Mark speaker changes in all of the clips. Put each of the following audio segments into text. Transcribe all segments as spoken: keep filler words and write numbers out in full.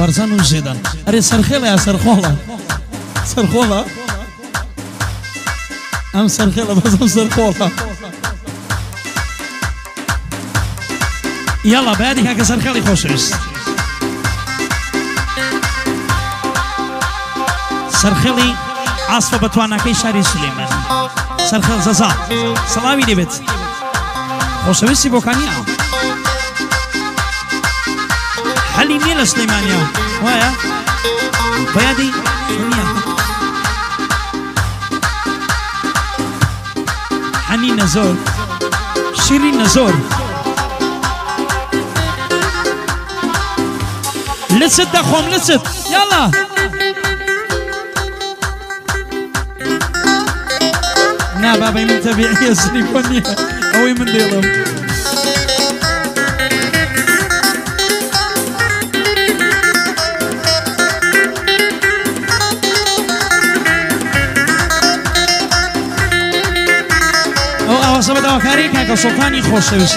Speaker 1: بارزان و زیدان اره سرخیله یا سرخوله سرخوله ام سرخیله بازم سرخوله يلا بعدك هكا سرخيلي خوشوس سرخيلي عاصفة بتوانا كي شاري سليمان سرخيل زازا سلاوي دي بيت خوشوسي بوكانيا حلي نيل سليمانيا ويا بيادي حنين زور شيرين زور لست دخوم لست يلا نا بابا من تبعي سليفوني اوي من ديلهم او او سبب دواكاري كاكا سلطاني خوش ويست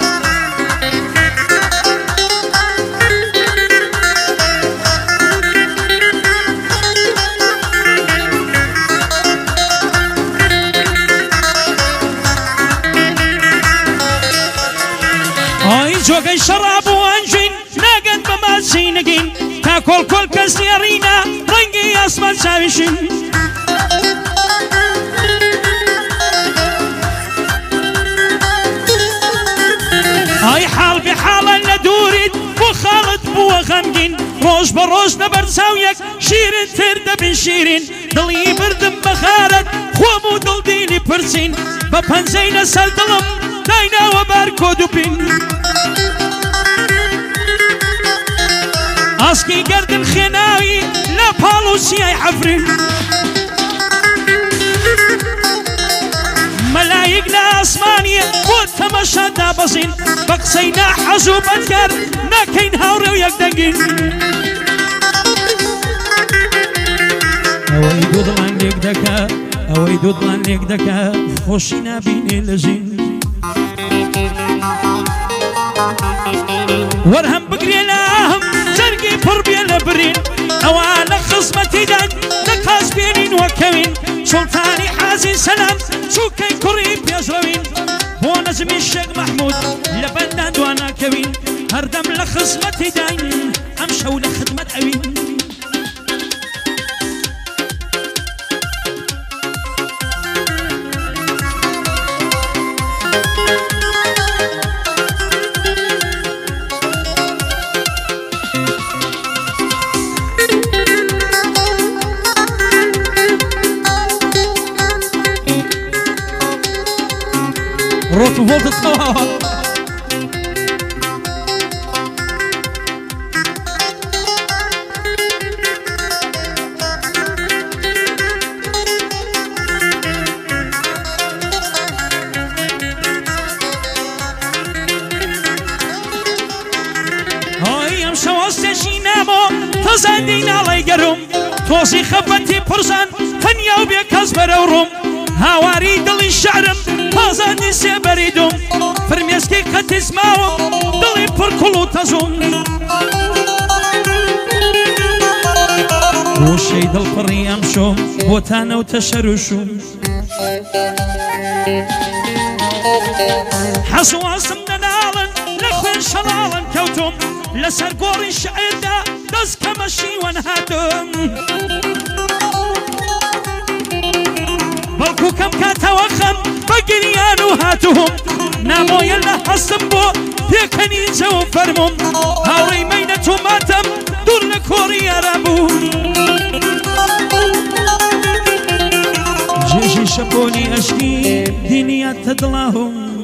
Speaker 1: جوگای شراب و انجین نگن بماسی نگین تا کل کل کسی رینا رنگی آسمان چاویشین آی حال به حال ندورید و خالد بو غمگین روز به روز نبرساو یک شیرین تر دبین شیرین دلی بردم بخارت خواب و دل دینی پرسین با پنزین سر دلم داینا و بارکود و پین اسكي قرد الخناوي لا بالوسي حفرين ملايقنا اسمانية وتمشى دابزين بقسينا حزوب اذكر ناكين هاوري ويقدقين اوي دودلان يقدكا اوي دودلان يقدكا خوشينا بيني لزين ورهم بقريناهم زرقي بربي لبرين أوانا خصمتي دان نقاس بينين وكوين سلطاني حازين سلام شوكي كريب يزروين ونزمي الشيخ محمود لبندان دوانا كوين هردم لخصمتي دان أمشوا لخدمة أوين روتو فولت الطوال هاي ام شواستشي نامو تزادين علي قروم توصي خفتي برزان تنيا وبيكاز بروروم هاواري دلي الشعرم هازاني سيبريدوم فرميسكي قد تسمعو دلي بركلو تزوم وشي دل فري امشوم بوتانا وتشرشوم حسو عصم ننالن لخوين شلالن كوتوم لسر قوري شعيرنا دز كمشي ونهاتوم بلكو كم كاتوخم بقريانو هاتوهم نامو يلا حسن بو بيكني جو فرمم هاوري مينتو ماتم دور لكوري عربو جيجي شبوني اشكي دنيا تدلاهم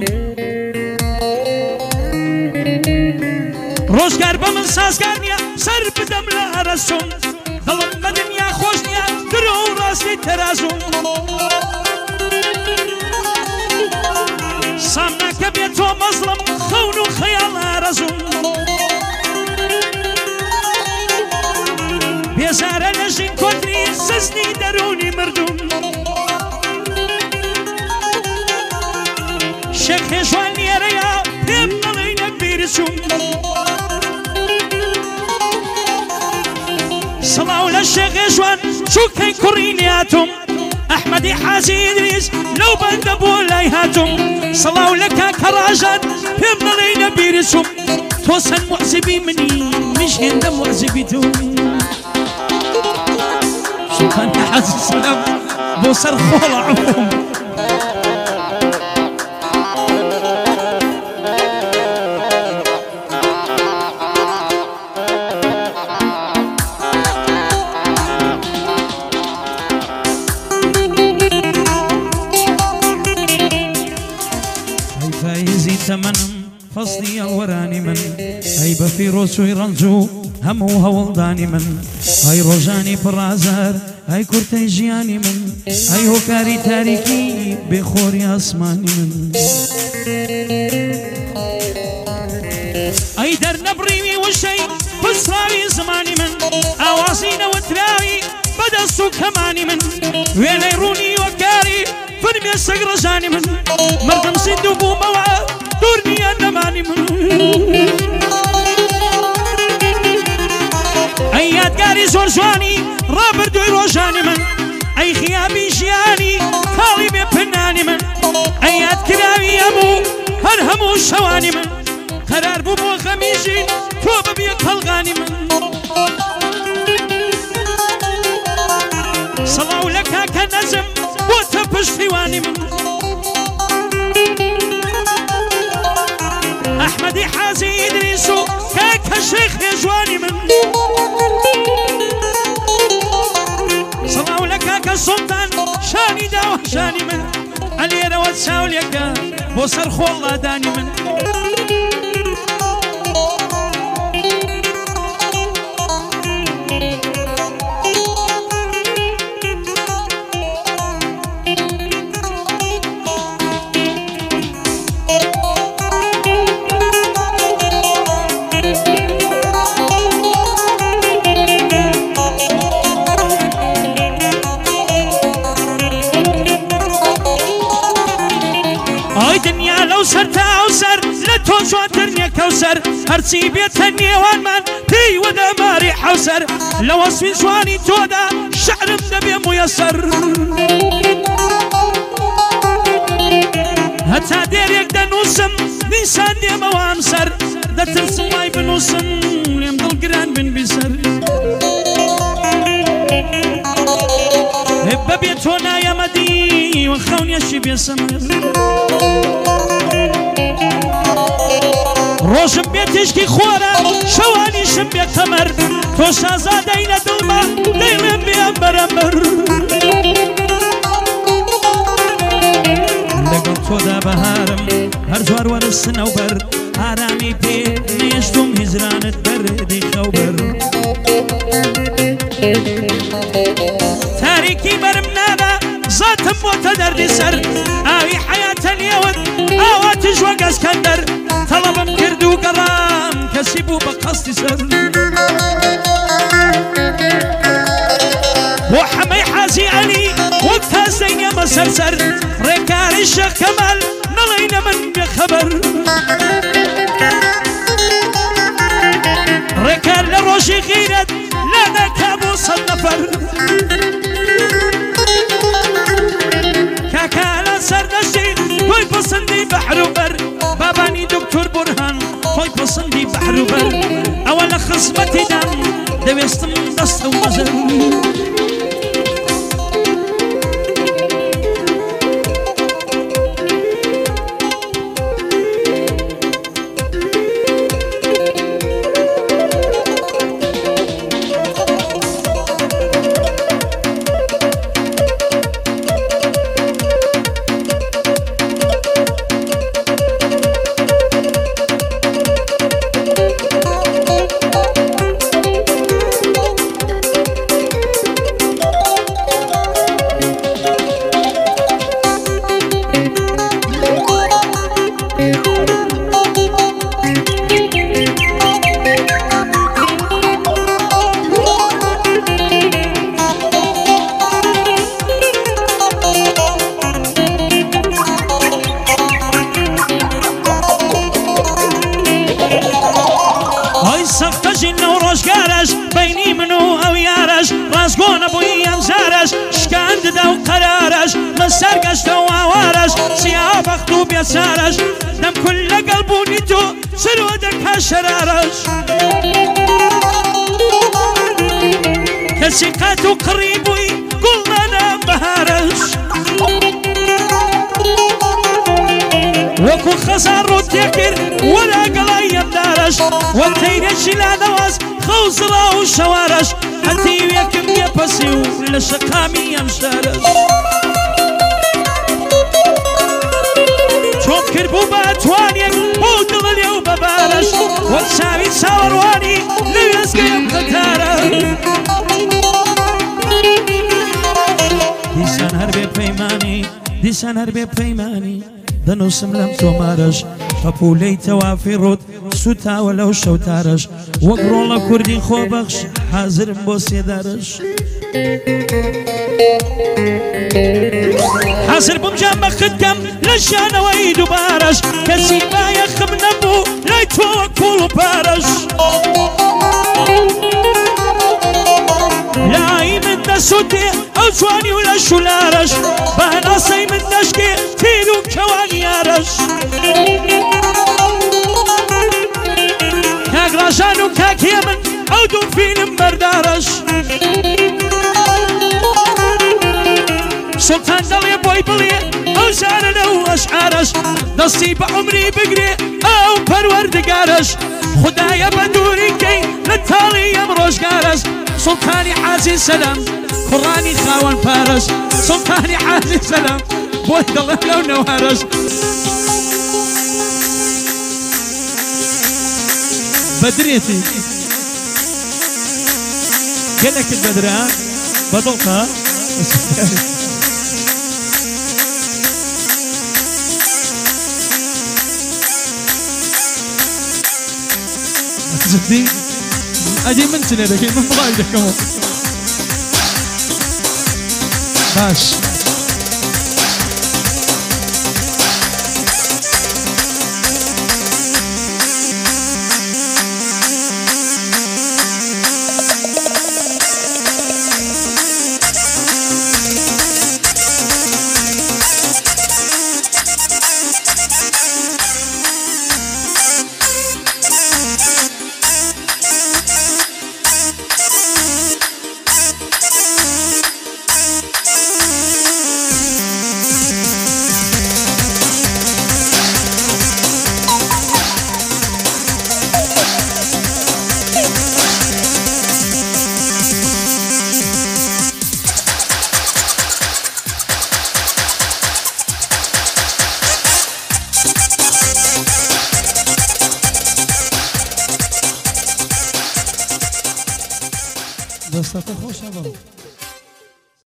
Speaker 1: روزگار بمن سازگارنيا سر بدم لارسوم دلم بدنيا خوشنيا درو راسي ترازوم سامنا كبيتو مظلم خون خيال رزوم بيزار نجين كودري سزني دروني مردوم شيخ جواني ريا بيبنا لينا بيرسوم صلاو للشيخ جوان شو كان كورينياتهم أحمد حازي إدريس لو بندبوا لايهاتهم صلاو لك كراجات هم لينا بيرسهم توصل معزبي مني مش هند معزبيتهم شو كان حازي السلام بوصر خول عمهم ثمنم فصلي الوراني من هاي بفيروس ويرنجو همو هولداني من هاي روجاني برازار هاي كورتي جياني من هاي هوكاري تاريكي بخوري اسماني من هاي در نبريمي والشي بسراوي زماني من اواسينا وتراوي بدستو كماني من وين يروني وكاري فرمي السقر جاني من مردم سندو بو موعد دورني أنا ماني من أيات قاري زور جواني رابر دوي روجاني من أي خيابي جياني طالب بناني من أيات كراوي أمو هرهمو شواني من قرار بو بو خميجين توب بيك هلغاني من صلاو لك كنزم وتبش ثواني من أحمد حازي إدريسو كاك الشيخ يجواني من صلاو لك السلطان شاني داوه شاني من علي رواد ساول يكا بوصر خوالله داني من كوسر هرسي بيتني وانمان بي ودا ماري حوسر لو اسفي جواني تودا شعر النبي ميسر هتا دير يقدر نوسم نيسان دي موامسر دا ترسم ماي بنوسم ليم دل قران بن بيسر هبا بيتونا يا مدي وخون يشي بيسمر روشم بيتشكي خورا شواني شم بيكتمر تو شازادين دلما ديلم بيامبر امبر لقل تودا بهارم هر جوار ورسن وبر آرامي بي نيشتم هزرانت بردي خوبر تاريكي برم نانا ذاتم وتدردي سر آوي حياة اليود آوات جوق اسكندر طلبم كردو قرام كسبو بقصد سر وحمي حازي علي وقتها زين يا مسرسر ركار الشيخ كمال نلينا من بخبر ركار لروشي غيرت لا كابوس النفر كاكالا سردشي توي بصندي بحر وبر باباني دكتور برهان توي بصندي بحر وبر أول خصمتي دم دويستم دست ومزر بارش سیاه بخت و بیسارش دم کل قلبونی تو سرودك هالشرارش كسي قاتو قريبوي قلنا انا بهارش وكو خسار وتيكر ولا قلايم دارش وانتينش لا نواز خوزرا وشوارش هاتي ويكم يبسيو لشقامي يمشارش شوف كربو باتوانيك بودل اليوم ببارش وتساوي ساورواني لو يسقي قتارة ديسان هربي بيماني ديسان هربي بيماني دنوسم لم تومارش فبولي توافي رود سوتا ولو شوتارش وقرون لكردي خوبخش حاضر بوسي دارش حاصر بمجام خدكم لشان ويدو بارش كسيبا يخم نبو لا يتوك كولو بارش لاي من دسوتي او جواني ولا شولارش باناسي من نشكي تيرو كواني يارش كاك راشان وكاك يمن او دو فيلم بردارش سلطان دلي بوي بلي او زارنا واشعارش دستي بعمري بقري او پروردگارش خدايا بدوري كي نتالي يمروش قارش سلطاني عزيز سلام قراني خاون بارش سلطاني عزيز سلام بوي دلي لو نوهرش بدريتي قالك البدرة بدلقة جدي اجي من سنه دقي من بغايدك كمان باش دستت خوش